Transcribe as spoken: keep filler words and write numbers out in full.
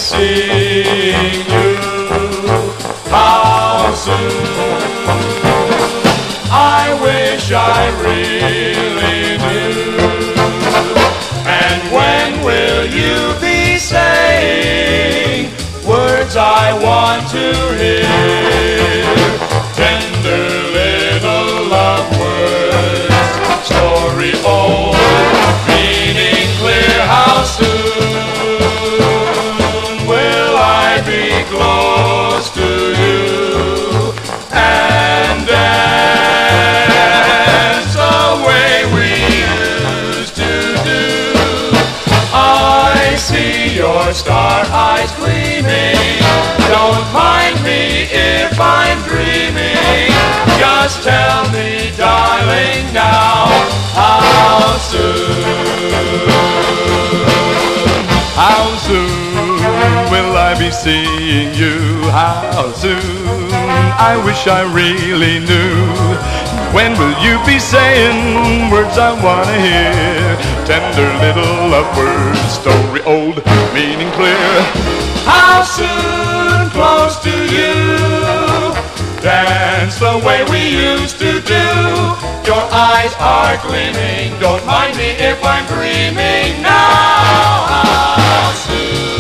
seeing you? How soon? I wish I really knew. And when will you be saying words I want to hear? Tender little love words, story old, meaning clear. How soon will I be close to you and dance the way we used to do? I see your star eyes gleaming. Don't mind me if I'm dreaming. Just tell me, darling, now, how soon? How soon will I be seeing you? How soon? I wish I really knew. When will you be saying words I wanna hear? Tender little love words, story old, meaning clear. How soon close to you? Dance the way we used to do. Your eyes are gleaming. Don't mind me if I'm dreaming now. How soon?